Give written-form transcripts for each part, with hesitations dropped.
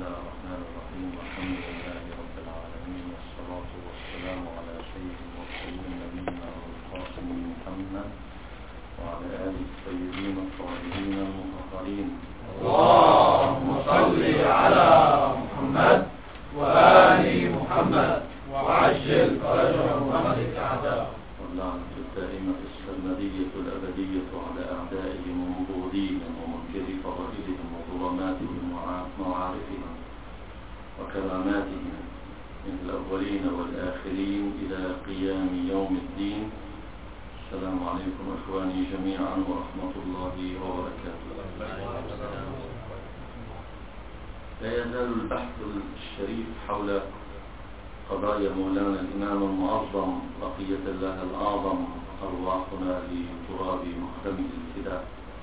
الله الرحمن الرحيم. الحمد لله رب العالمين، والصلاة والسلام على سيد المرسلين نبينا والقاسم محمد وعلى آله الطيبين الطاهرين المطهرين. اللهم صل على محمد وآل محمد وعجل فرجهم وملك أعداءهم. واللعنة الدائمة السرمدية الأبدية على أعدائهم ومبغضيهم ومنكري فضائلهم وظلماتهم ومعارفهم وكراماتهم من الأولين والآخرين إلى قيام يوم الدين. السلام عليكم إخواني جميعا ورحمة الله وبركاته. لا يزال البحث الشريف حول قضايا مولانا الإمام المعظم بقية الله الأعظم أرواحنا لتراب مقدمه الفداء،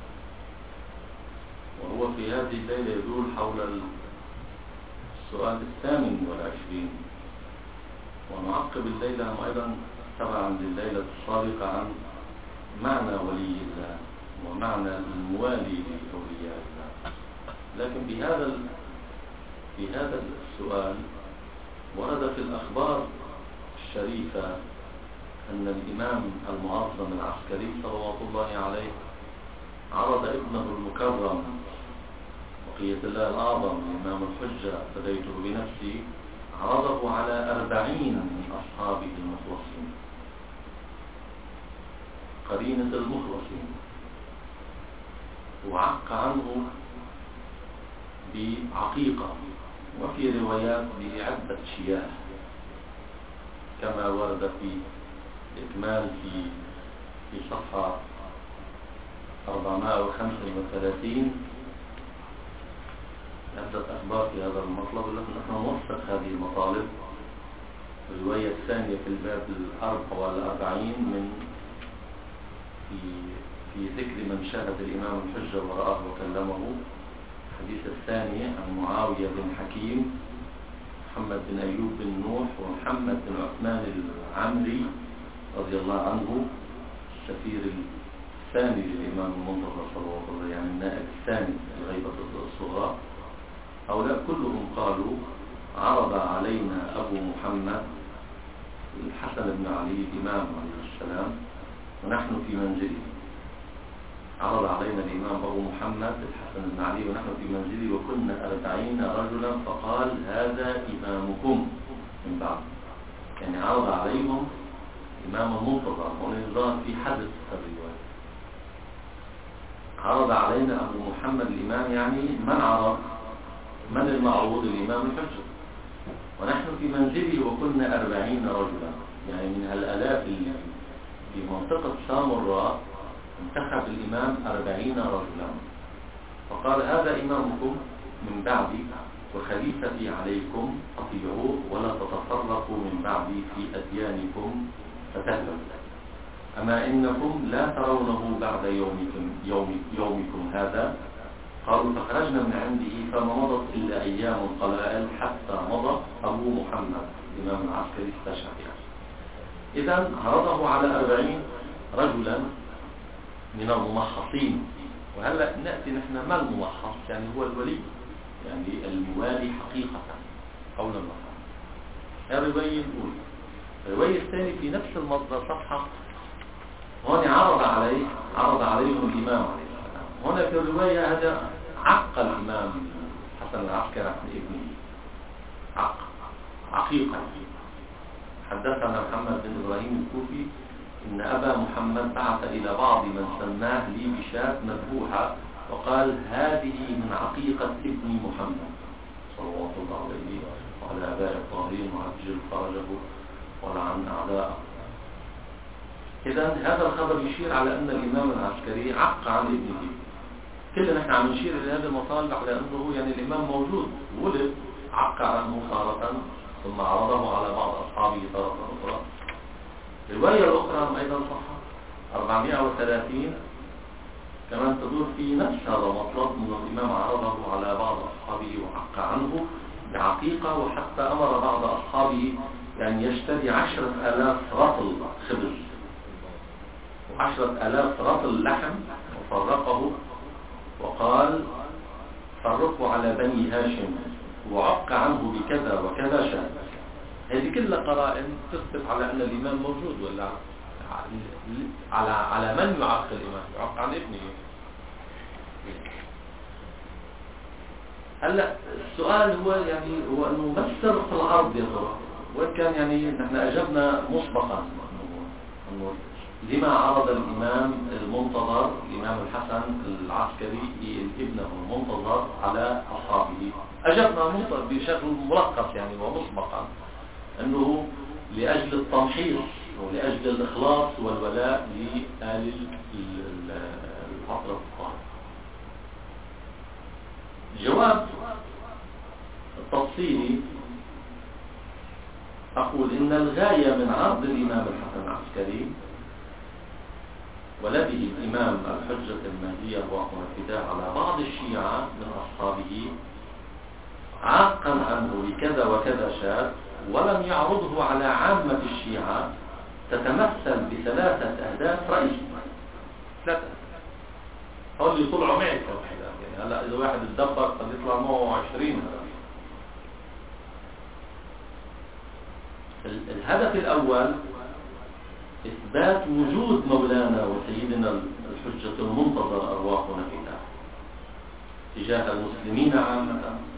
وهو في هذه الليلة يدور حول السؤال 28، ونعقب الليلة أيضا تبعا لليلة السابقة عن معنى ولي الله ومعنى الموالي لأولياء الله. لكن في هذا السؤال ورد في الأخبار الشريفة أن الإمام المعظم العسكري صلوات الله عليه عرض ابنه المكرم بقية الله الأعظم الإمام الحجة فديته بنفسي، عرضه على 40 من أصحابه المخلصين، قرينة المخلصين، وعق عنه بعقيقة، وفي روايات بعدة شياه كما ورد في الإكمال في صفحة 435 عدة أخبار في هذا المطلب. نحن نوثق هذه المطالب. الرواية الثانية في الباب 44 في ذكر من شاهد الإمام الحجة ورآه وكلمه. الحديث الثاني عن معاوية بن حكيم، محمد بن أيوب بن نوح، ومحمد بن عثمان العمري رضي الله عنه السفير الثاني للإمام المنتظر صلى الله عليه وسلم، يعني النائب الثاني الغيبة الصغرى. هؤلاء كلهم قالوا عرض علينا أبو محمد الحسن بن علي الإمام عليه السلام ونحن في منزله. عرض علينا الإمام أبو محمد الحسن بن علي ونحن في منزله وكنا 40 رجلا، فقال هذا إمامكم من بعد. يعني عرض عليهم إمام المنتظر، ونظام في حدث الرواية. عرض علينا أبو محمد الإمام، يعني من عرض؟ من المعروض؟ الإمام الحجة. ونحن في منزله وكنا 40 رجلا، يعني من هالآلاف اللي في منطقة سامراء انتخب الإمام 40 رجلا، فقال هذا إمامكم من بعدي وخليفتي عليكم، أطيعوه ولا تتفرقوا من بعدي في أديانكم فتهلكوا. أما إنكم لا ترونه بعد يومكم هذا. قالوا فخرجنا من عنده فما مضت إلا أيام قلائل حتى مضى أبو محمد الإمام العسكري استشهد. إذن عرضه على 40 رجلا من الممحصين. وهلا نأتي نحن ما الممحص؟ يعني هو الولي، يعني الموالي حقيقة قولا واحدا. هذا الرواية الأولى. الرواية الثانية في نفس المصدر صفحة، هون عرض عليهم الإمام عليه السلام. هنا في الرواية هذا عق الإمام حسن العسكري عن ابنه، عقيقة. حدثنا محمد بن إبراهيم الكوفي إن أبا محمد بعث إلى بعض من سماه لي بشاة مذبوحة وقال هذه من عقيقة ابن محمد صلوات الله عليه وعلى آباء الطاهرين وعجل فرجه ولعن أعداءه. إذن هذا الخبر يشير على أن الإمام العسكري عق عن ابنه. كلنا نحن عم نشير إلى هذا المطالب على أنه يعني الإمام موجود، ولد، عق عنه تارة ثم عرضه على بعض أصحابه تارة أخرى. الرواية الأخرى أيضا صحة 430 كمان تدور في نفس هذا المطلب، من الإمام عرضه على بعض أصحابه وعق عنه بعقيقة، وحتى أمر بعض أصحابه يعني يشتري 10,000 رطل خبز و10,000 رطل لحم وفرقه، وقال فرقوا على بني هاشم وعق عنه بكذا وكذا شاة. هذه كلها قرائن تثبت على أن الإمام موجود، ولا على من يعق الإمام؟ يعق عن ابنه. هلا السؤال هو أنه ما السر في العرض يا ترى؟ وإن كان نحن أجبنا مسبقا أنه لما عرض الإمام المنتظر الإمام الحسن العسكري ابنه المنتظر على أصحابه؟ أجبنا بشكل ملخص ومسبقا أنه لأجل التمحيص ولأجل الإخلاص والولاء لآل الحضرة الطاهرة. الجواب التفصيلي أقول إن الغاية من عرض الإمام الحسن العسكري ولده الإمام الحجة المهدية الواقع الفداء على بعض الشيعة من أصحابه عاقا عنه بكذا وكذا شاة، ولم يعرضه على عامة الشيعة، تتمثل بثلاثة أهداف رئيسية. ثلاثة هو اللي طلعوا معي كوحدات. هلا إذا واحد تدبر قد يطلع معه 20 هدف. الهدف الأول إثبات وجود مولانا وسيدنا الحجة المنتظر أرواحنا فداء تجاه المسلمين عامة،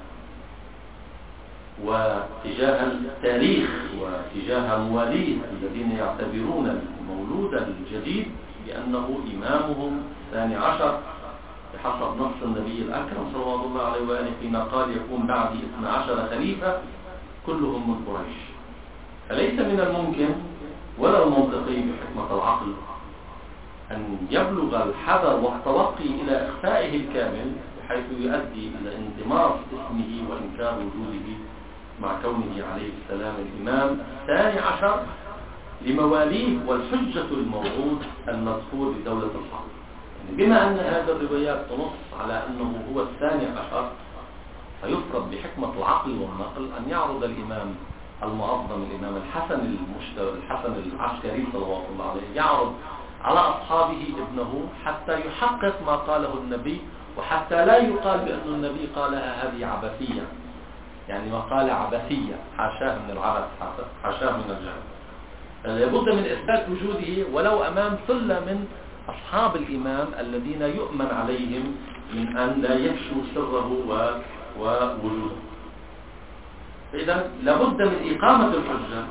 وتجاه التاريخ، وتجاه مواليه الذين يعتبرون المولود الجديد بأنه إمامهم الثاني عشر بحسب نص النبي الأكرم صلى الله عليه وآله فيما قال يكون بعد 12 خليفة كلهم من قريش. فليس من الممكن ولا المنطقي بحكمة العقل أن يبلغ الحذر والتوقي إلى إخفائه الكامل بحيث يؤدي إلى انضماس اسمه وإنكار وجوده مع كونه عليه السلام الإمام الثاني عشر لمواليه والحجة الموعود المذكور بدولة الحق. بما أن هذه الروايات تنص على أنه هو الثاني عشر، فيفرض بحكمة العقل والنقل أن يعرض الإمام المعظم الإمام الحسن العسكري صلوات الله عليه، يعرض على أصحابه ابنه حتى يحقق ما قاله النبي، وحتى لا يقال بأن النبي قالها هذه عبثية، مقالة عبثية، حاشاه من العبث، حاشاه من الجهل. لابد من إثبات وجوده ولو أمام ثلة من أصحاب الإمام الذين يؤمن عليهم من أن لا يفشوا سره ووجوده. فإذا لابد من إقامة الحجة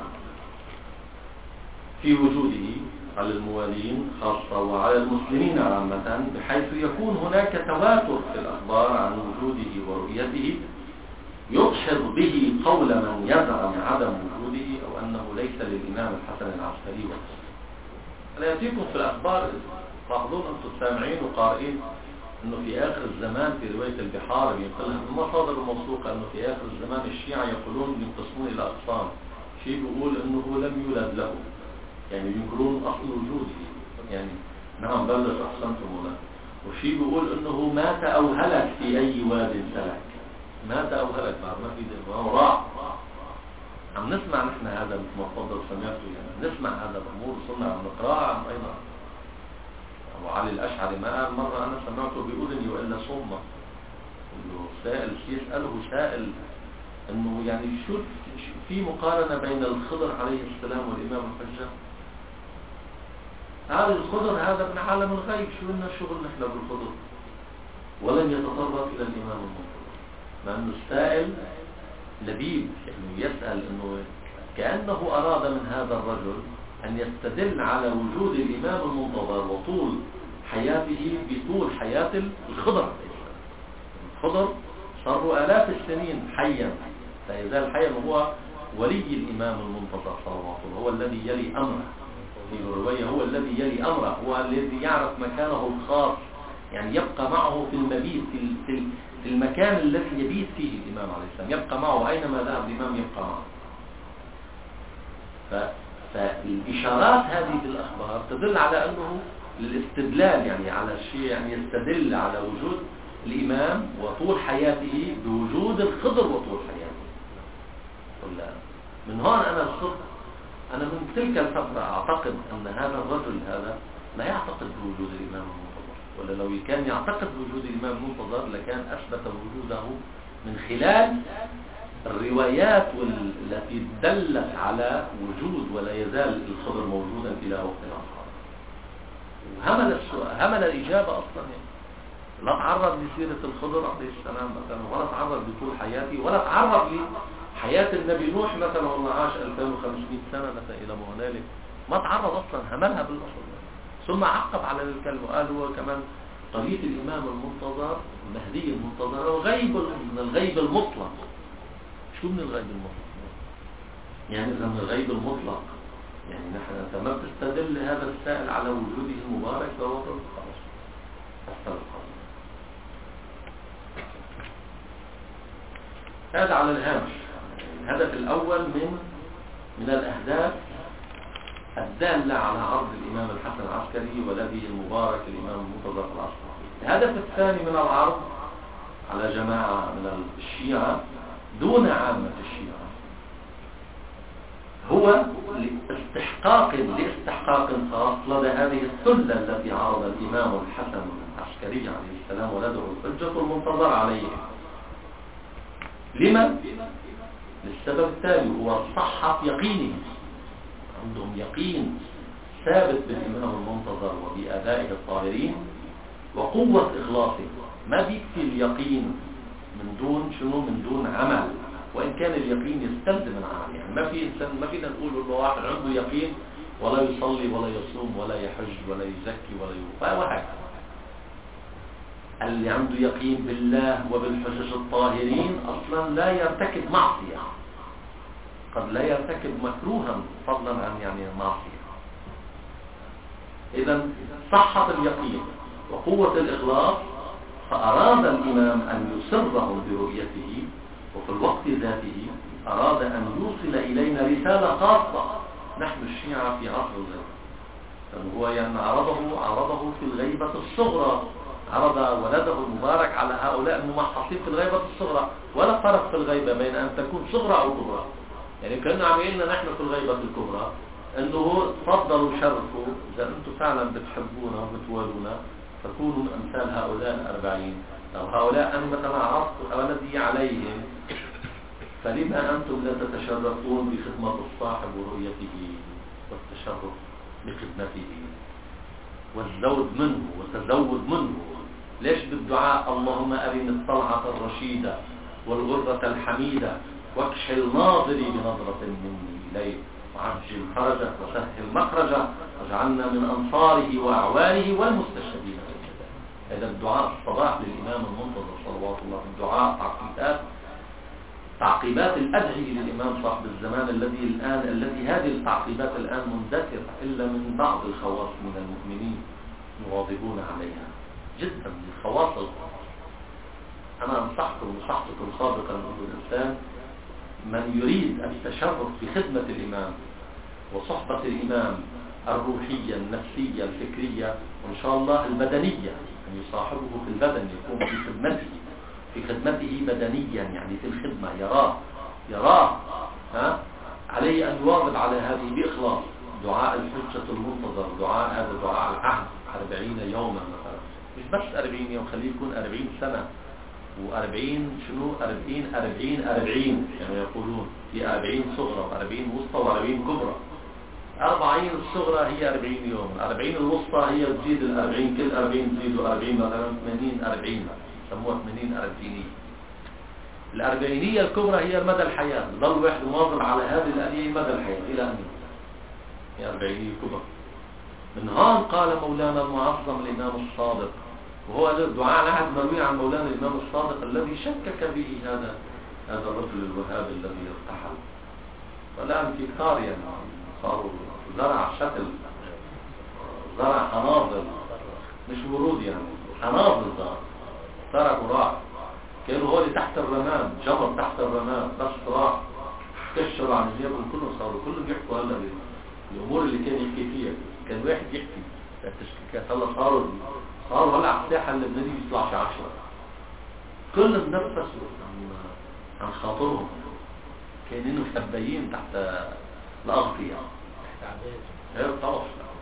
في وجوده على الموالين خاصة وعلى المسلمين عامة، بحيث يكون هناك تواتر في الأخبار عن وجوده ورؤيته يدحض به قول من يزعم عدم وجوده أو أنه ليس للإمام الحسن العسكري وحده. أنا يأتيكم في الأخبار تلاحظون أنتم سامعين وقارئين أنه في آخر الزمان في رواية البحار ينقلها من المصادر الموثوقة أنه في آخر الزمان الشيعة يقولون ينقسمون إلى أقسام. شيء بيقول أنه لم يولد له، ينكرون أصل وجوده، نعم بلغ أحسنتم له. وشيء بيقول أنه مات أو هلك في أي واد سلك، مات أو هلك بعد ما في دم وراح. عم نسمع نحن هذا مثل ما تفضل سمعته، نسمع هذا الأمور صرنا عم نقرأها أيضا. وعلي الأشعري ما قال مرة أنا سمعته بأذني وإلا صمة، سائل يسأله سائل أنه شو في مقارنة بين الخضر عليه السلام والإمام الحجة؟ هذا الخضر هذا من عالم الغيب، شو لنا شغل نحن بالخضر؟ ولن يتطرق إلى الإمام المنتظر، لأنه السائل لبيب يسأل أنه كأنه أراد من هذا الرجل أن يستدل على وجود الإمام المنتظر وطول حياته بطول حياة الخضر. الخضر صار آلاف السنين حيا، لا يزال حيا، وهو ولي الإمام المنتظر صلى الله عليه وسلم، هو الذي يلي أمره في الرواية، هو الذي يلي أمره، هو الذي يعرف مكانه الخاص، يبقى معه في المبيت في المكان الذي يبيت فيه الإمام عليه السلام، يبقى معه أينما ذهب الإمام يبقى معه. فالإشارات هذه في الأخبار تدل على أنه للاستدلال على الشيء، يستدل على وجود الإمام وطول حياته بوجود الخضر وطول حياته. من هون أنا من تلك الفترة أعتقد أن هذا الرجل هذا لا يعتقد بوجود الإمام المنتظر، ولا لو كان يعتقد بوجود الإمام المنتظر لكان أثبت وجوده من خلال الروايات التي دلت على وجود ولا يزال الخضر موجودا إلى وقت الأصحاب. وهمل الإجابة أصلا يعني. لا تعرض لسيرة الخضر عليه السلام مثلا، ولا تعرض لطول حياته، ولا تعرض لحياة النبي نوح مثلا والله عاش 2500 سنة مثلا إلى ما هنالك، ما تعرض أصلا، هملها بالأصل. ثم عقب على الكلمة وقال هو كمان طريق الإمام المنتظر المهدي المنتظر غيب من الغيب المطلق. شو من الغيب المطلق؟ يعني إذا من الغيب المطلق يعني نحن تمام تستدل هذا السائل على وجوده المبارك فهو خلاص استلقى. هذا على الهامش. الهدف الأول من الأهداف الدالة على عرض الإمام الحسن العسكري ولده المبارك الإمام المنتظر الأصفر. الهدف الثاني من العرض على جماعة من الشيعة دون عامة الشيعة هو لاستحقاق خاص لدى هذه السلة التي عرض الإمام الحسن العسكري عليه السلام ولده الحجة المنتظر عليه. لما؟ للسبب التالي، هو صحة يقينهم، عندهم يقين ثابت بالإمام المنتظر وبآبائه الطاهرين وقوة إخلاصه. ما بيكفي اليقين من دون عمل، وإن كان اليقين يستلزم العمل. يعني ما فينا نقول إنه واحد عنده يقين ولا يصلي ولا يصوم ولا يحج ولا يزكي ولا يوفى وهكذا. اللي عنده يقين بالله وبالحجج الطاهرين أصلا لا يرتكب معصية، قد لا يرتكب مكروها فضلا عن يعني معصية. إذن صحة اليقين وقوة الإخلاص، فأراد الإمام أن يسرهم برؤيته، وفي الوقت ذاته أراد أن يوصل إلينا رسالة خاصة. نحن الشيعة في عصر الغيبة، هو يعني عرضه في الغيبة الصغرى، عرض ولده المبارك على هؤلاء الممحصين في الغيبة الصغرى، ولا فرق في الغيبة بين أن تكون صغرى أو كبرى. يعني كنا عاملين نحن في الغيبة الكبرى أنه تفضلوا شرفوا، إذا أنتم فعلا بتحبونا وبتوالونا فكونوا أمثال هؤلاء 40. لو هؤلاء أنا مثلا عرضت ولدي عليهم فلما أنتم لا تتشرفون بخدمة الصاحب ورؤيته والتشرف بخدمته والزود منه والتزود منه؟ ليش بالدعاء اللهم أرني الطلعة الرشيدة والغرة الحميدة واكشل ناظري بنظرة مني إليه وعجل فرجه وسهل مخرجه واجعلنا من أنصاره وأعوانه والمستشهدين. هذا الدعاء الصباح للإمام المنتظر صلوات الله، الدعاء تعقيبات الأدعية للإمام صاحب الزمان التي هذه التعقيبات الآن مندثرة إلا من بعض الخواص من المؤمنين يواظبون عليها جدا، من خواص الخواص. أنا أنصحتكم سابقا أيها الإنسان من يريد التشرف بخدمة الإمام وصحبة الإمام الروحية النفسية الفكرية وإن شاء الله البدنية، أن يصاحبه في البدن، يكون في خدمته بدنيا، يعني في الخدمة يراه عليه أن يواظب على هذه بإخلاص. دعاء الحجة المنتظر، دعاء العهد 40 يوما مثلا، مش بس 40 يوم، خليه يكون 40 سنة و40 شنو 40 يعني يقولون في 40 صغرى و40 وسطى و40 كبرى. 40 الصغرى هي 40 يوم، 40 الوسطى هي تزيد 40، كل 40 تزيدوا 40 مثلا 80 سموها 80 أربعينية. الأربعينية الكبرى هي مدى الحياة، ظل واحد مواظب على هذه الأربعين مدى الحياة إلى أن هي أربعينية كبرى. من هون قال مولانا المعظم الإمام الصادق، وهو الدعاء العهد مروي عن مولانا الإمام الصادق الذي شكك به هذا الرجل الوهاب الذي ارتحل. والآن في كتار يعني صاروا زرع شكل، زرع حناظر مش ورود يعني حناظر تركوا راح، كانوا هو تحت الرمام، جمر تحت الرمام، بس راح كشروا عن جيبهم كلهم، صاروا كلهم يحكوا هلا الامور اللي كان يحكي فيها. كان واحد يحكي التشكيكات، هلا صاروا هلا على الساحه اللبنانيه بيطلعش 10، كلهم نفسوا عن خاطرهم، كانوا مخبيين تحت الاغطيه تحت طرف.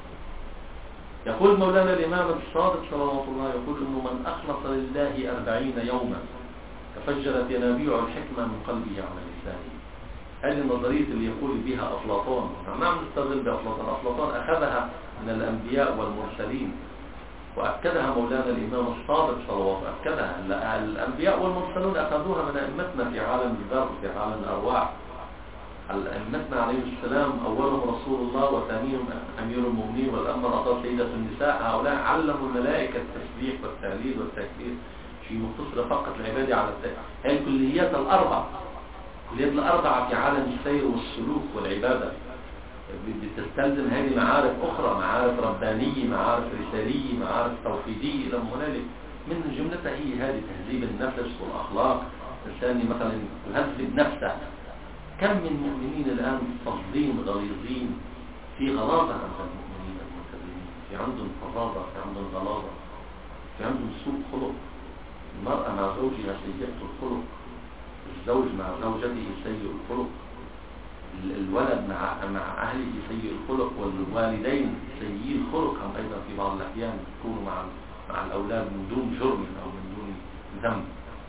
يقول مولانا الإمام الصادق صلى الله عليه وسلم، يقول إنه من أخلص لله 40 يوما تفجرت ينابيع الحكمة من قلبه على لسانه. هذه النظرية اللي يقول بها أفلاطون، ما عم نستدل بأفلاطون، أفلاطون أخذها من الأنبياء والمرسلين وأكدها مولانا الإمام الصادق صلوات، أكدها الأنبياء والمرسلون أخذوها من أئمتنا في عالم الذر في عالم الأرواح. أئمتنا عليهم السلام أولهم رسول الله وثانيهم أمير المؤمنين والأمر سيدة النساء، هؤلاء علموا الملائكة التسبيح والتهليل والتكبير في مختصرة فقط العبادة على هي الكليات الأربعة، الكليات الأربعة في عالم السير والسلوك والعبادة بتستلزم هذه معارف أخرى، معارف ربانية، معارف رسالية، معارف توحيدية إلى هنالك. من جملتها هي هذه تهذيب النفس والأخلاق، الإنسان مثلا يهذب نفسه. كم من مؤمنين الآن فظين غليظين في غلاظة عند المؤمنين المسلمين، في عندهم فظاظة، في عندهم غلاظة، في عندهم سوء خلق. المرأة مع زوجها سيئة الخلق، الزوج مع زوجته سيء الخلق، الولد مع أهله سيء الخلق، والوالدين سيئي الخلق هم أيضا في بعض الأحيان يكونوا مع الأولاد من دون جرم أو من دون ذنب.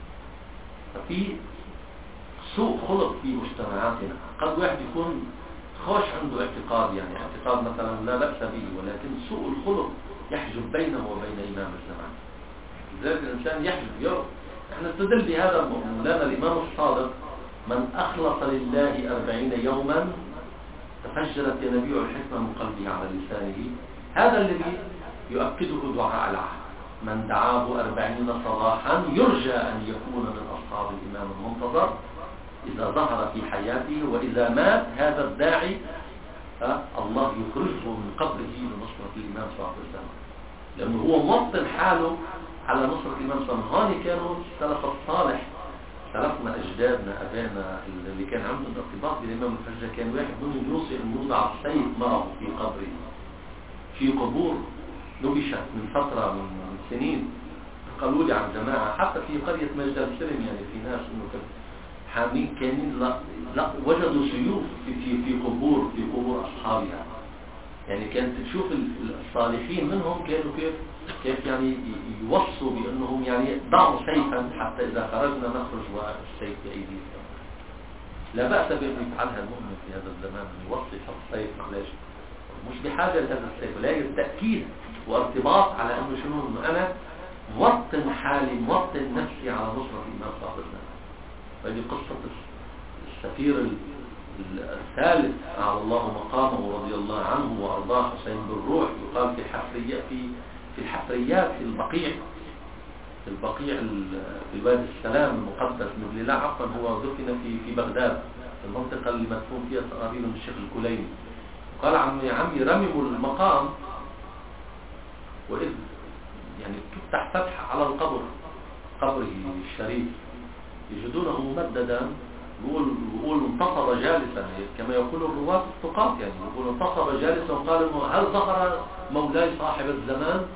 ففي سوء خلق في مجتمعاتنا. قد واحد يكون خوش عنده اعتقاد، يعني اعتقاد مثلا لا بأس به، ولكن سوء الخلق يحجب بينه وبين إمام الزمان. لذلك الإنسان يحجب يرى. احنا نستدل بهذا مولانا الإمام الصادق: من أخلص لله 40 يوما تفجرت ينابيع الحكمة من قلبه على لسانه. هذا الذي يؤكده دعاء العهد: من دعاه 40 صباحا يرجى أن يكون من أصحاب الإمام المنتظر إذا ظهر في حياته، وإذا مات هذا الداعي الله يخرجه من قبره لنصرة الإمام صلى الله عليه وسلم، لأنه هو موطن حاله على نصرة الإمام صلى الله عليه وسلم. هون كانوا السلف الصالح، سلفنا أجدادنا أبانا اللي كان عندهم ارتباط بالإمام الحجة، كان واحد منهم يوصي أن يوضع السيف معه في قبره. في قبور نبشت من فترة من سنين، قالوا لي عن جماعة حتى في قرية مجد السلم، يعني في ناس إنه حامين كانين لا وجدوا سيوف في قبور أصحابها. يعني كانت تشوف الصالحين منهم كانوا كيف يعني يوصوا بأنهم يعني ضعوا سيفا حتى إذا خرجنا نخرج والسيف بأيدينا. لا بأس بأن يفعلها المؤمن في هذا الزمان، أن يوصي يحط سيف، معلش مش بحاجة لهذا السيف، ولكن تأكيد وارتباط على أنه شنو، أنه أنا موطن حالي، موطن نفسي على نصرة الإمام صلى الله عليه وسلم. فهذه قصة السفير الثالث على الله مقامه رضي الله عنه وأرضاه حسين بالروح، يقال في الحفريات في البقيع في الوادي السلام المقدس من لا عفوا، هو دفن في بغداد، المنطقة اللي مدفون فيها تقريبا الشيخ الكليني. قال عمي رمموا المقام، وإذ يعني تفتح فتحة على قبره الشريف، يجدونه ممددا، يقول انتصب جالسا كما يقول الرواة الثقات، يعني يقول انتصب جالسا وقال انه هل ظهر مولاي صاحب الزمان؟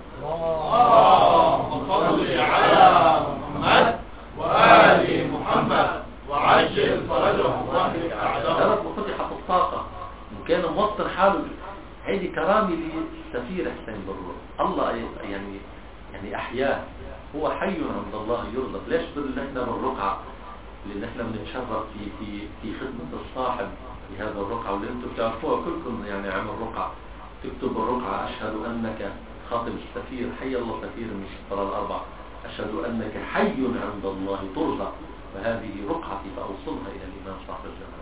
اللهم صل على محمد وآل محمد وعجل فرجهم واهلك أعداءهم. هذا فتحت الطاقة وكان موطن حاله. هذه كرامة للسفير حسين بالروح، الله يعني أحياه، هو حي عند الله يرزق. ليش احنا بالرقعة؟ لأن احنا بنتشرف في خدمة الصاحب في هذا الرقعة، واللي انتم بتعرفوها كلكم يعني عمل رقعة. تكتب الرقعة: أشهد أنك خاطب السفير، حي الله سفير من السفراء الأربع، أشهد أنك حي عند الله ترزق، فهذه رقعتي فأوصلها إلى الإمام صاحب الزمان.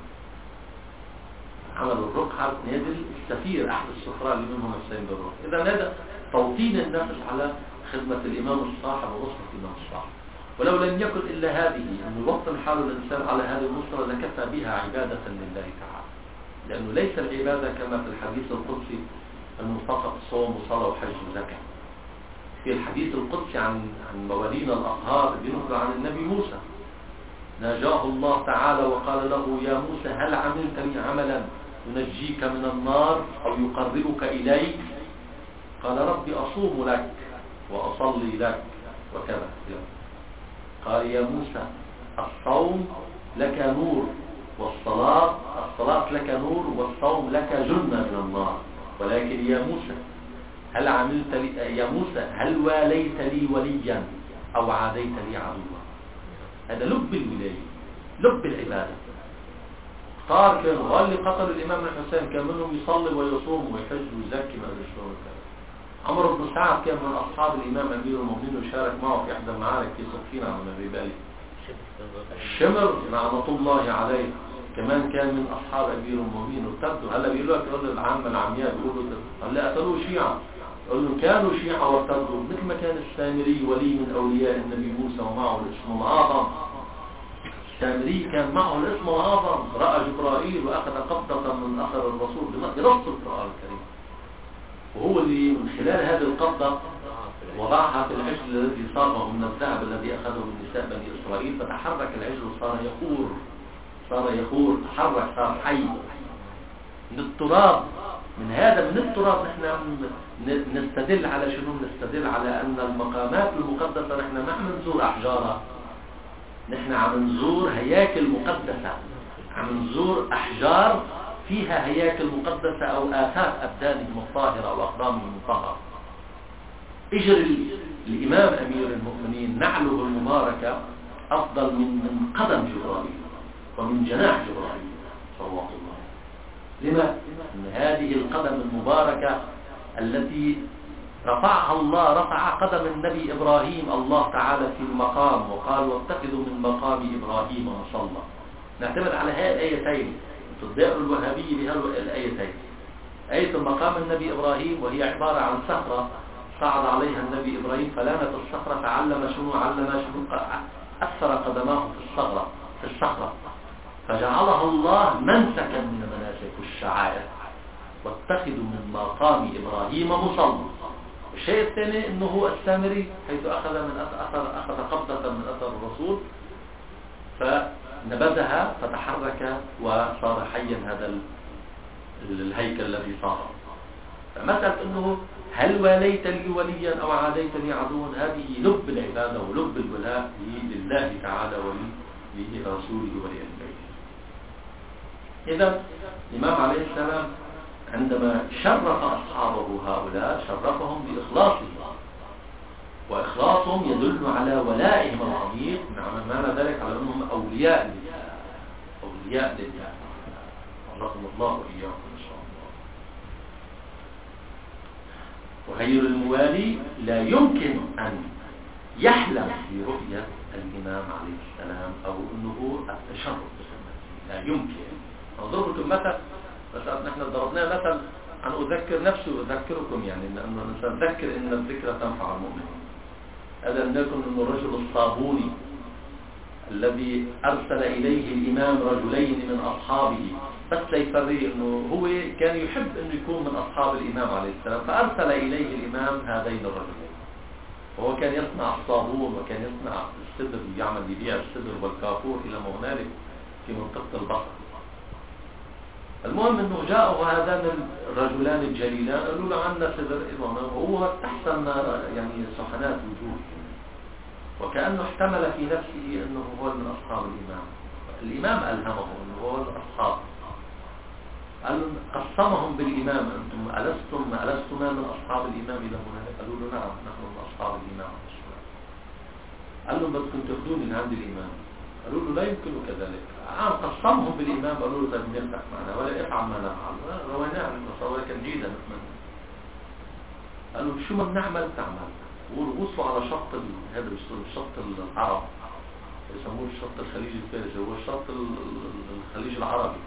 عمل الرقعة نادل السفير أحد السفراء اللي منهم حسين بالروح. إذا هذا توطين النفس على خدمة الإمام الصاحب ونصرة الإمام الصاحب. ولو لم يكن إلا هذه، أن يوطن حال الإنسان على هذه النصرة لكفى بها عبادة لله تعالى. لأنه ليس العبادة كما في الحديث القدسي أنه فقط صوم وصلاة وحج وزكاة. في الحديث القدسي عن موالينا الأطهار بنقل عن النبي موسى: ناجاه الله تعالى وقال له: يا موسى هل عملت لي عملا ينجيك من النار أو يقربك إليك؟ قال: ربي أصوم لك وأصلي لك وكذا. قال: يا موسى الصوم لك نور، الصلاة لك نور، والصوم لك جنة من النار. ولكن يا موسى هل عملت لي، يا موسى هل واليت لي وليا أو عاديت لي عدوا؟ هذا لب الولاية، لب العبادة. اختار كان قال لي قتل الإمام الحسين كان منهم يصلي ويصوم ويحج ويزكي ما أدري شلون كذا. عمرو بن سعد كان من أصحاب الإمام أمير المؤمنين وشارك معه في إحدى المعارك في صفين على أبي بالي. الشمر نعمة الله عليه كمان كان من أصحاب أمير المؤمنين وارتدوا. هلا بيقولوا لك يقول العامة العمياء بيقولوا هلا قتلوه شيعة، يقول لهم كانوا شيعة وارتدوا مثل ما كان السامري ولي من أولياء النبي موسى ومعه الاسم الأعظم. السامري كان معه الاسم الأعظم، رأى جبرائيل وأخذ قبضة من أثر الرسول بنص القرآن الكريم، وهو اللي من خلال هذه القبضة وضعها في العجل الذي صاغه من الذهب الذي أخذه من نساء بني إسرائيل، فتحرك العجل وصار يخور، تحرك، صار حي من التراب. من هذا من التراب نحن نستدل على شنو؟ نستدل على أن المقامات المقدسة نحن ما عم نزور أحجارها، نحن عم نزور هياكل مقدسة، عم نزور أحجار فيها هياكل مقدسة أو آثار أبدانهم الطاهرة أو أقدامهم الطاهرة. اجر الإمام أمير المؤمنين نعله المباركة أفضل من قدم جبرائيل ومن جناح جبرائيل صلى الله عليه وسلم. لما؟ أن هذه القدم المباركة التي رفعها الله، رفع قدم النبي إبراهيم الله تعالى في المقام وقال واتخذوا من مقام إبراهيم مصلى. نعتمد على هذه الآيتين في الدائرة الوهابية بهذه الآيتين. آية مقام النبي إبراهيم وهي عبارة عن صخرة صعد عليها النبي إبراهيم فلانت الصخرة فعلم شنو أثر قدماه في الصخرة فجعلها الله منسكا من مناسك الشعائر واتخذوا من مقام إبراهيم مصلى. الشيء الثاني أنه هو السامري حيث أخذ قبضة من أثر الرسول فنبذها فتحرك وصار حيا هذا الهيكل الذي صار. فمثل أنه هل واليت لي وليا أو عاديت لي عدوا، هذه لب العبادة ولب الولاء لله تعالى ولرسوله ولأهل بيته. إذا الإمام عليه السلام عندما شرف أصحابه هؤلاء شرفهم بإخلاصه، وإخلاصهم يدل على ولائهم العميق. معنى ذلك على أنهم أولياء لله رحم الله وإياكم إن شاء الله. وغير الموالي لا يمكن أن يحلم برؤية الإمام عليه السلام أو أنه التشرف بسنته، لا يمكن. أضرب لكم مثل، بس نحن ضربناه مثل عن أذكر نفسي وأذكركم، يعني أنه نذكر إن الذكرى تنفع المؤمنين. هذا لنكن أنه الرجل الصابوني الذي أرسل إليه الإمام رجلين من أصحابه بس ليفرق أنه هو كان يحب أنه يكون من أصحاب الإمام عليه السلام، فأرسل إليه الإمام هذين الرجلين. وهو كان يصنع الصابون وكان يصنع السدر، يعمل يبيع السدر والكافور إلى ما هنالك في منطقة البصر. المهم أنه جاءوا هذان الرجلان الجليلان قالوا له عنا سدر إمام، وهو استحسن يعني سحنات وجوه، وكأنه احتمل في نفسه أنه هو من أصحاب الإمام. الإمام ألهمه أنه هو الأصحاب، قال قسمهم بالإمام أنتم ألستما من أصحاب الإمام إلى هناك؟ قالوا له نعم نحن من أصحاب الإمام. قال لهم بس كنت تخدوني من عند الإمام. قالوا له لا يمكن كذلك. قسمهم بالإمام قالوا له طيب نفتح معنا ولا افعل ما نفعل، رويناه من الصلاة كان جيدا نتمنى. قالوا شو ما بنعمل تعمل. ووصلوا على شط هذا الشط العرب يسموه الشط الخليج الفارسي، هو الشط الخليج العربي.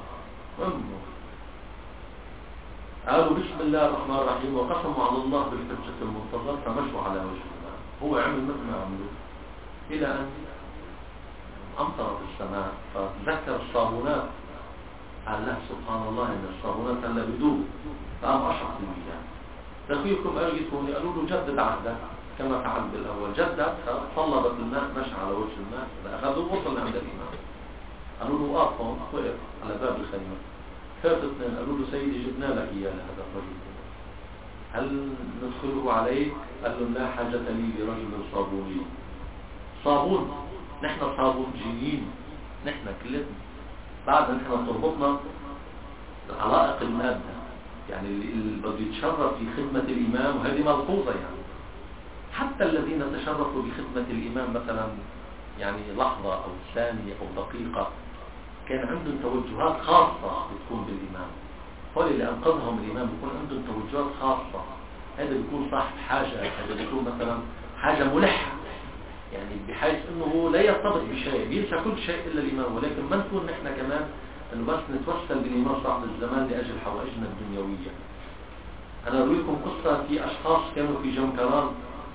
قالوا بسم الله الرحمن الرحيم وقسموا على الله بالحجة المنتظر فمشوا على وجه الماء. هو عمل مثل ما عملوا إلى أن أمطرت السماء فتذكر الصابونات. قال له سبحان الله إن الصابونات هلا بدوب. قام أشرق المياه دخيلكم أرجتوني. قالوا له جدد عهدك كما فعل بالأول. جدد صلبت الماء مشى على وجه الماء فأخذوا وصل عند الإمام. قالوا له وقف وقف على باب الخيمة. ثلاثة اثنين قالوا له سيدي جبنا لك إياه هذا الرجل، هل ندخله عليك؟ قال له لا حاجة لي برجل صابوني. صابون، نحن صابونجيين، نحن كلنا بعد نحن تربطنا العلائق المادة، يعني اللي بده يتشرف في خدمة الإمام، وهذه ملحوظة يعني حتى الذين تشرفوا بخدمة الإمام مثلا يعني لحظة أو ثانية أو دقيقة كان عندهم توجهات خاصة بتكون بالإمام. هو اللي أنقذهم الإمام بيكون عندهم توجهات خاصة. هذا بيكون صاحب حاجة، هذا بيكون مثلا حاجة ملحة، يعني بحيث أنه لا يرتبط بشيء، بينسى كل شيء إلا الإمام. ولكن ما نكون نحن كمان أنه بس نتوسل بالإمام صاحب الزمان لأجل حوائجنا الدنيوية. أنا أرويكم قصة في أشخاص كانوا في جمكران.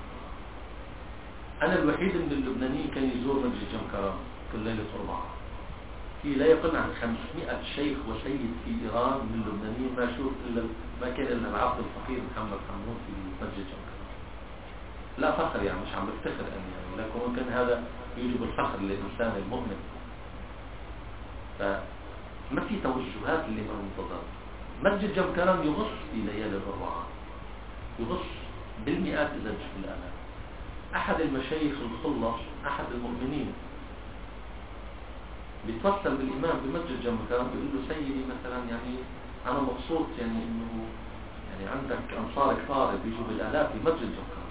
أنا الوحيد من اللبنانيين كان يزور مسجد جمكران كل ليلة أربعة. في لا يقل عن 500 شيخ وسيد في إيران من اللبنانيين ما شوف إلا ما كان إلا العبد الفقير محمد حمود في مسجد جمكران. لا فخر يعني، مش عم بفتخر أنا يعني، ولكن ممكن هذا يوجب الفخر للإنسان المؤمن. فما في توجهات اللي ما منتظر. مسجد جمكران يغص في ليالي الأربعة، يغص بالمئات إذا مش بالآلاف. أحد المشايخ الخلص، أحد المؤمنين، بيتوصل بالإمام بمسجد جمكران بيقول له سيدي مثلا يعني أنا مبسوط يعني إنه يعني عندك أنصار كثار بيجوا بالآلاف في مسجد جمكران.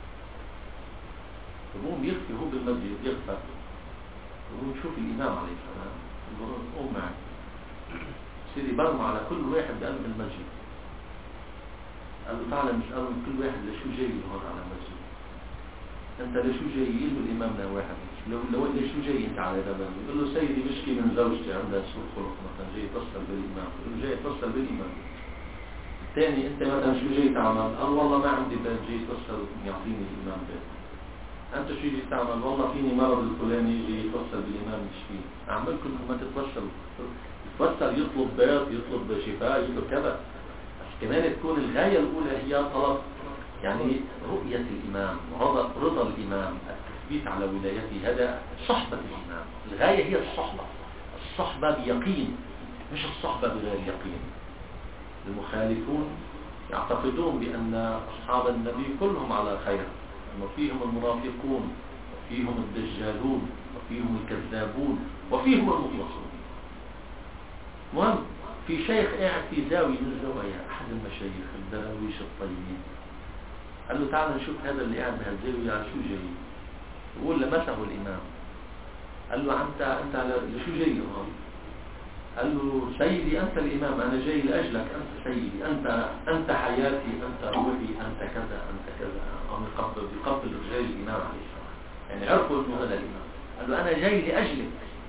يقوم يخفي هو بالمسجد يغفر، يقوم يشوف الإمام عليه السلام يقول قوم معي، سيدي برمى على كل واحد بقلب المسجد. قال له تعالى نسأله كل واحد لشو جاي هون على المسجد؟ انت لشو جاي؟ يقول له الامامنا واحد، لو لشو جاي انت على هذا المسجد؟ يقول له سيدي بشكي من زوجتي عندها سوء خلق مثلا، جاي يتصل بالامام. يقول له جاي يتصل بالامام. الثاني انت مثلا شو جاي تعمل؟ قال والله ما عندي بيت، جاي يتصل يعطيني الامام بيت. انت شو جاي تعمل؟ والله فيني مرض الفلاني، جاي يتصل بالامام يشفيه. اعملكم ما تتوسل، يتوسل يطلب بيت، يطلب شفاء، يطلب كذا. بس كمان تكون الغاية الأولى هي طلب يعني رؤية الإمام، رضا الإمام، التثبيت على ولايته. هذا صحبة الإمام. الغاية هي الصحبة بيقين، مش الصحبة بغير يقين. المخالفون يعتقدون بأن أصحاب النبي كلهم على خير، أنه فيهم المنافقون وفيهم الدجالون وفيهم الكذابون وفيهم المخلصون. مهم في شيخ قاعد في زاوية من الزوايا، أحد المشايخ الدراويش الطيبين، قال له تعال نشوف هذا اللي قاعد بهالزاوية على شو جاي. يقول لمسه الإمام، قال له أنت لشو جاي هون؟ قال له سيدي أنت الإمام، أنا جاي لأجلك أنت سيدي، أنت حياتي، أنت روحي، أنت كذا أنت كذا. هم يقبل رجال الإمام عليه السلام، يعني عرفوا أنه هذا الإمام. قال له أنا جاي لأجلك.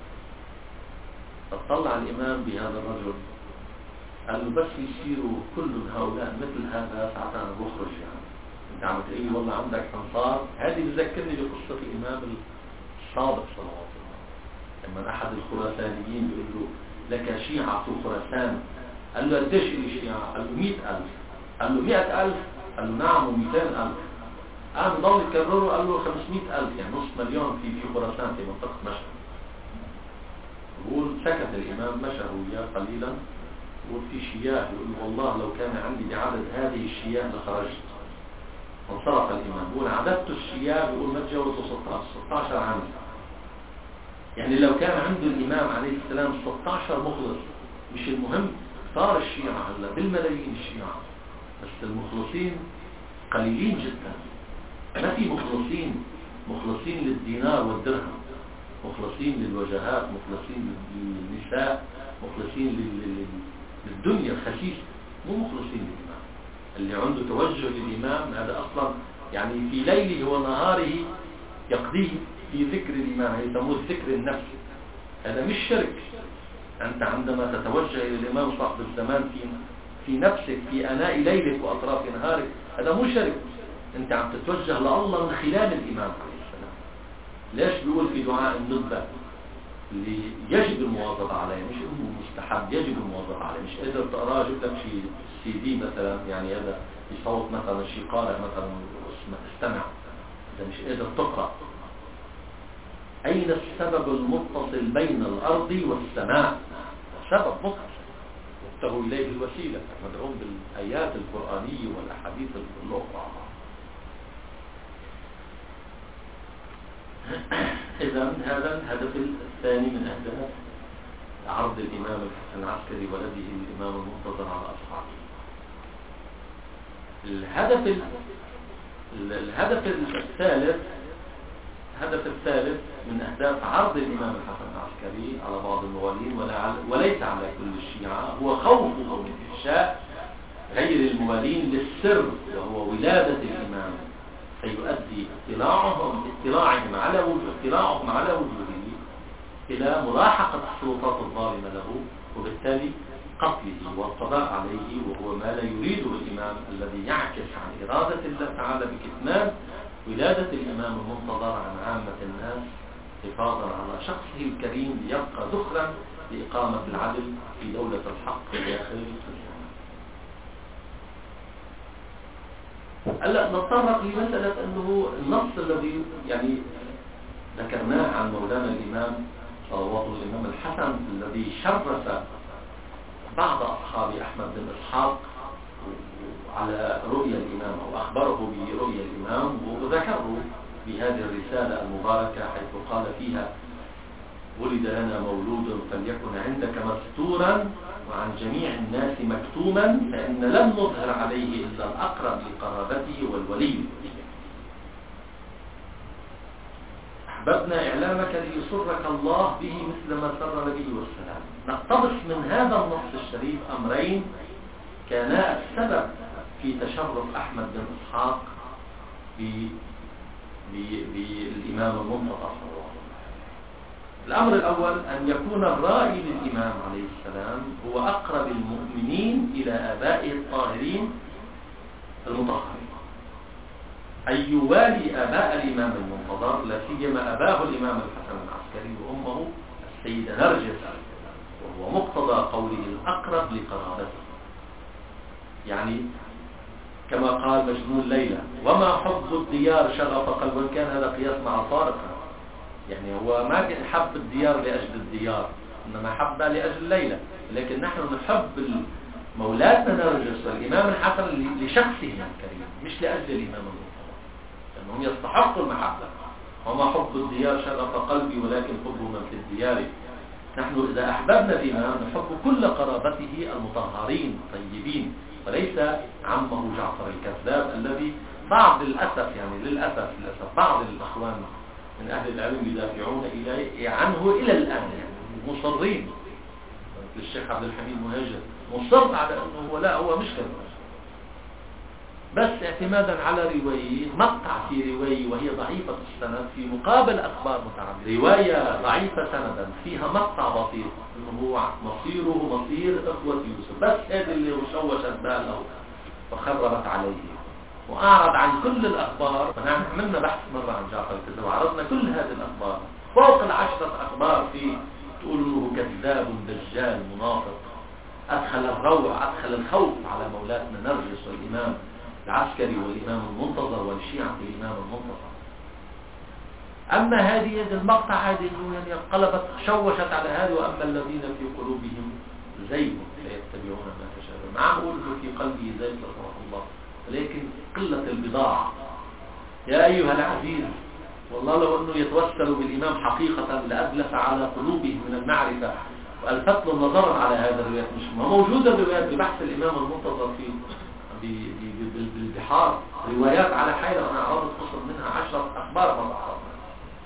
فطلع الإمام بهذا الرجل، قال له بس يصيروا كل هؤلاء مثل هذا ساعتها بخرج يعني. انت عم تقول لي والله عندك انصار. هذه بذكرني بقصة الإمام الصادق صلى الله عليه وسلم، لما أحد الخراسانيين بيقول له لك شيعة في خراسان. قال له قديش لي شيعة؟ قال له 100,000. قال له 100,000؟ قال له نعم و200,000. قام ضل يكرره، قال له 500,000 يعني نص مليون في خراسان في منطقة مشهد. يقول سكت الإمام، مشى وياه قليلا، يقول في شياه، يقول والله لو كان عندي بعدد هذه الشياه لخرجت. وانصرف الإمام. يقول عددت الشياه، يقول ما تجاوز 16 عام. يعني لو كان عنده الإمام عليه السلام 16 مخلص، مش المهم صار الشيعة هلا بالملايين الشيعة، بس المخلصين قليلين جدا. ما في مخلصين للدينار والدرهم، مخلصين للوجهات، مخلصين للنساء، مخلصين للدنيا الخسيسة، مو مخلصين للإمام. اللي عنده توجه للإمام هذا أصلا يعني في ليله ونهاره يقضيه في ذكر الإمام، يسموه الذكر النفسي. هذا مش شرك. أنت عندما تتوجه إلى الإمام صاحب الزمان في نفسك في آناء ليلك وأطراف نهارك، هذا مو شرك. أنت عم تتوجه لله من خلال الإمام عليه السلام. ليش بيقول في دعاء الندبة اللي يجب المواظبة عليه، مش انه مستحب، يجب المواظبة عليه. مش قادر تقراه جيب لك شيء CD مثلا، يعني هذا يصوت مثلا شيء قارئ مثلا استمع، اذا مش قادر تقرأ. اين السبب المتصل بين الارض والسماء؟ سبب متصل وابتغوا اليه الوسيلة، مدعوم بالايات القرآنية والاحاديث الاخرى. إذا هذا الهدف الثاني من أهداف عرض الإمام الحسن العسكري ولده الإمام المنتظر على أصحابه. الهدف الثالث الهدف الثالث من أهداف عرض الإمام الحسن العسكري على بعض الموالين وليس على كل الشيعة هو خوفه من إفشاء غير الموالين للسر وهو ولادة الإمام، فيؤدي اطلاعهم على وجوده إلى ملاحقة السلطات الظالمة له، وبالتالي قتله والقضاء عليه، وهو ما لا يريده الإمام الذي يعكس عن إرادة الله تعالى بكتمان ولادة الإمام المنتظر عن عامة الناس، حفاظا على شخصه الكريم ليبقى ذخرا لإقامة العدل في دولة الحق في داخل الجامعة. هلا نتطرق لمسألة أنه النص الذي يعني ذكرناه عن مولانا الإمام صلوات الإمام الحسن الذي شرف بعض أصحاب أحمد بن إسحاق على رؤيا الإمام أو أخبره برؤيا الإمام، وذكروا بهذه الرسالة المباركة حيث قال فيها: ولد لنا مولود فليكن عندك مستورا وعن جميع الناس مكتوما، فإن لم نظهر عليه إلا الأقرب لقرابته والولي. أحببنا إعلامك ليسرك الله به مثل ما سر نبيه والسلام. نقتبس من هذا النص الشريف أمرين كانا السبب في تشرف أحمد بن إسحاق بالإمام المنتظر. الأمر الأول أن يكون الرائي للإمام عليه السلام هو أقرب المؤمنين إلى آبائه الطاهرين المطهرين، أي يوالي آباء الإمام المنتظر، لا سيما أباه الإمام الحسن العسكري وأمه السيدة نرجس، وهو مقتضى قوله الأقرب لقرابته. يعني كما قال مجنون ليلى: وما حب الديار شغف قلبا كان. هذا قياس مع فارقة، يعني هو ما حب الديار لأجل الديار، إنما حبها لأجل ليلى. لكن نحن نحب مولاتنا نرجس والإمام الحسن لشخصهم الكريم، مش لأجل الإمام المنتظر، لأنهم يستحقوا المحبة. وما حب الديار شغف قلبي ولكن حب من في الديار. نحن إذا أحببنا الإمام نحب كل قرابته المطهرين الطيبين، وليس عمه جعفر الكذاب الذي بعض للأسف بعض الأخوان من أهل العلم يدافعون عنه إلى الآن، يعني مصرين. للشيخ عبد الحميد مهاجر مصر على أنه هو مش كذاب، بس اعتمادا على رواية مقطع في رواية وهي ضعيفة السند في مقابل أخبار متعددة. رواية ضعيفة سندا فيها مقطع بسيط أنه هو مصيره مصير إخوة يوسف، بس هذا اللي شوشت باله وخربت عليه، وأعرض عن كل الأخبار. ونحن عملنا بحث مرة عن جعفر الكذاب وعرضنا كل هذه الأخبار، فوق 10 أخبار في تقول له كذاب دجال منافق، أدخل الروع أدخل الخوف على مولاتنا نرجس والإمام العسكري والإمام المنتظر والشيعة الإمام المنتظر. أما هذه المقطع هذه يعني قلبت شوشت على هذا. وأما الذين في قلوبهم زيغ فيتبعون ما تشابه. ما أقول في قلبي زيغ رحمه الله، ولكن قلة البضاعة. يا أيها العزيز، والله لو أنه يتوسل بالإمام حقيقة لأدلس على قلوبهم من المعرفة وألفت له النظر على هذا الروايات. مش موجودة الروايات ببحث الإمام المنتظر بالبحار، روايات على حيرة. أنا عرضت قصر منها 10 أخبار ما عرضنا.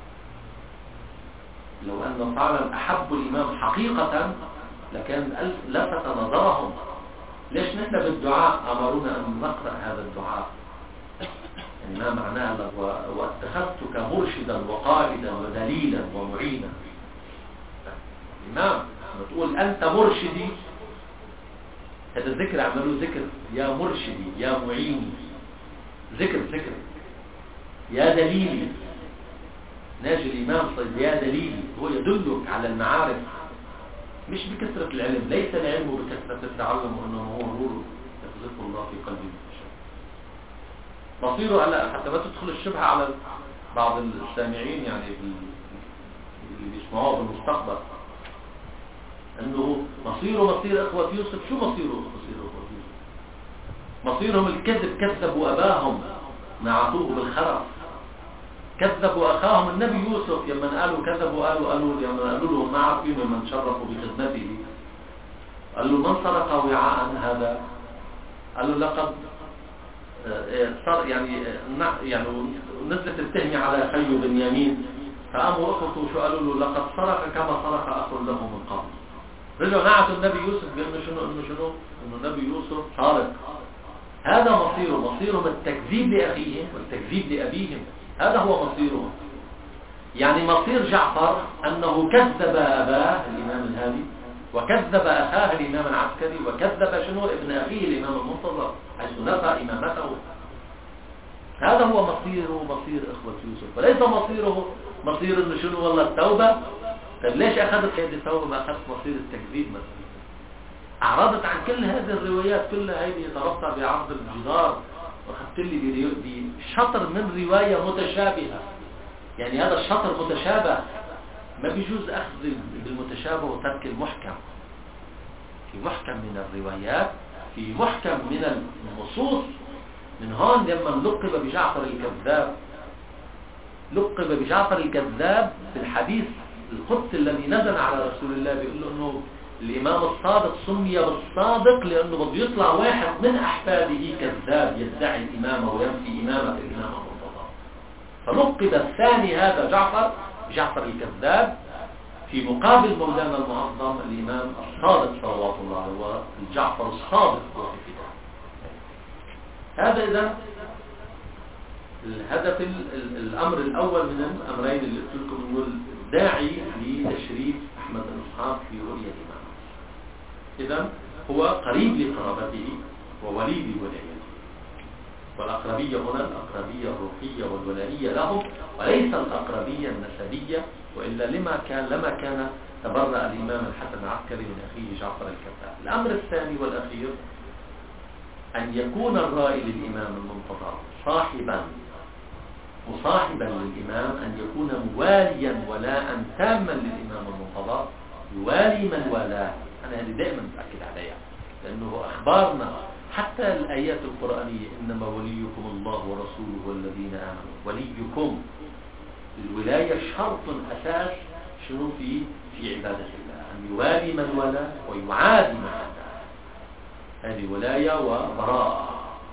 لو أن فعلا أحبوا الإمام حقيقة لكان لفت نظرهم. ليش نحن بالدعاء أمرونا أن نقرأ هذا الدعاء؟ يعني ما معناه واتخذتك مرشدا وقائدا ودليلا ومعينا. الإمام تقول أنت مرشدي، هذا الذكر عملوا ذكر يا مرشدي يا معيني، ذكر يا دليلي. ناجي الإمام صيد يا دليلي، هو يدلك على المعارف مش بكثرة العلم. ليس العلم بكثرة التعلم، وأنه هو نور يقذفه الله في قلبه. مصيره هلا حتى ما تدخل الشبهة على بعض السامعين يعني اللي بيسمعوه بالمستقبل، انه مصيره مصير اخوة يوسف. شو مصيره اخوة يوسف؟ مصيرهم الكذب. كذبوا اباهم نعطوه بالخرف، كذبوا اخاهم النبي يوسف لما قالوا كذبوا قالوا لما قالوا له ما عارفين من شرفوا بخدمته، قالوا من سرق وعاء هذا؟ قالوا لقد صار يعني نزلت التهمة على خي بنيامين، فقاموا أخوته شو قالوا له لقد سرق كما سرق أخ له من قبل. رجعوا نعتوا النبي يوسف بأنه شنو إنه النبي يوسف سارق. هذا مصيرهم التكذيب لأخيهم والتكذيب لأبيهم، هذا هو مصيرهم. يعني مصير جعفر أنه كذب أباه الإمام الهادي، وكذب أخاه الإمام العسكري، وكذب شنو ابن أخيه الإمام المنتظر حيث نفى إمامته. هذا هو مصير إخوة يوسف، وليس مصير إنه شنو والله التوبة. طيب ليش أخذت هذه التوبة ما أخذت مصير التكذيب مثلا؟ أعرضت عن كل هذه الروايات كلها، هذه تربطها بعرض الجدار، وأخذت لي بشطر من رواية متشابهة. يعني هذا الشطر متشابه، ما بيجوز أخذ بالمتشابه وترك المحكم. في محكم من الروايات، في محكم من النصوص. من هون لما لقب بجعفر الكذاب في الحديث القدسي الذي نزل على رسول الله، بيقول له انه الامام الصادق سمي بالصادق لانه بده يطلع واحد من احفاده كذاب يدعي الامامه وينفي امامه الامام المنتظر. فلقب الثاني هذا جعفر الكذاب في مقابل مولانا المعظم الامام الصادق صلوات الله عليه، الجعفر الصادق هو في الكتاب. هذا إذا الهدف الأمر الأول من الأمرين اللي قلت لكم، إنه الداعي لتشريف أحمد بن إسحاق في رؤية الإمام. إذا هو قريب لقرابته وولي لولايته، والأقربية هنا الأقربية الروحية والولائية له، وليس الأقربية النسبية، وإلا لما كان تبرأ الإمام الحسن العسكري من أخيه جعفر الكذاب. الأمر الثاني والأخير أن يكون الرائي للإمام المنتظر مصاحبا للإمام، أن يكون مواليا ولاء تاما للإمام المنتظر، يوالي من والاه. أنا هذه دائما بأكد عليها، لأنه أخبارنا حتى الآيات القرآنية إنما وليكم الله ورسوله والذين آمنوا. وليكم، الولاية شرط أساس شنو في عبادة الله، أن يوالي من والاه ويعادي من عاداه. هذه ولاية وبراءة،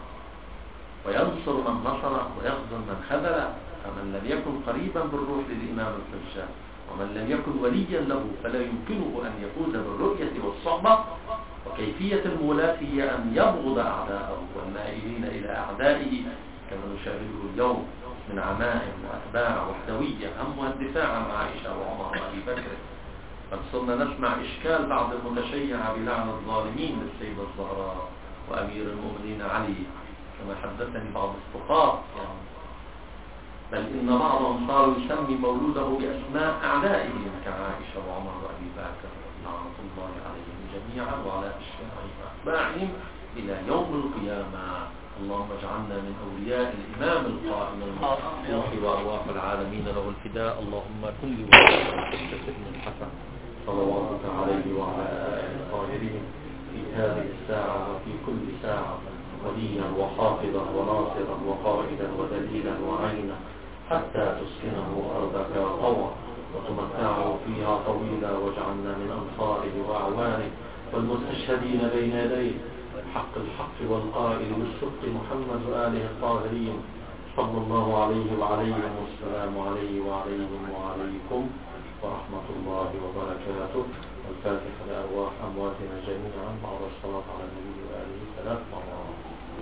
وينصر من نصره ويخذل من خذله. فمن لم يكن قريبا بالروح للإمام الحجة ومن لم يكن وليا له فلا يمكنه أن يفوز بالرؤية والصحبة. وكيفية المولاة هي أن يبغض أعداءه والمائلين إلى أعدائه، كما نشاهده اليوم من عمائم وأتباع وحدوية همها الدفاع عن عائشة وعمر وأبي بكر. قد صرنا نسمع إشكال بعض المتشيع بلعن الظالمين للسيدة الزهراء وأمير المؤمنين علي، كما حدثني بعض الفقهاء يعني. بل إن بعضهم صاروا يسمي مولوده بأسماء أعدائهم كعائشة وعمر وأبي بكر لعنة الله عليهم جميعا وعلى أشياعهم وأتباعهم إلى يوم القيامة. اللهم اجعلنا من أولياء الإمام القائم المصلوح وأرواح العالمين له الفداء. اللهم كن لي ولي الحسن صلواتك عليه وعلى آله الطاهرين في هذه الساعة وفي كل ساعة، وليا وحافظا وناصرا وقائدا ودليلا وعينا، حتى تسكنه أرضك طوعا وتمتعه فيها طويلا، واجعلنا من أنصاره وأعوانه والمستشهدين بين يديه حق الحق والقائل بالصدق محمد وآله الطاهرين صلى الله عليه وعليهم، والسلام عليه وعليهم وعليكم ورحمة الله وبركاته. والفاتحة لأرواح أمواتنا جميعا بعد الصلاة على النبي وآله 3 مرات.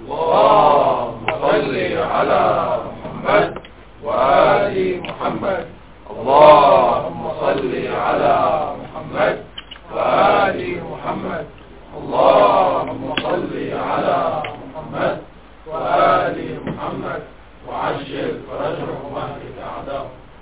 اللهم صل على محمد وآل محمد. اللهم صل على محمد وآل محمد. اللهم صل على محمد وآل محمد وعجل فرجهم واهلك أعداءهم.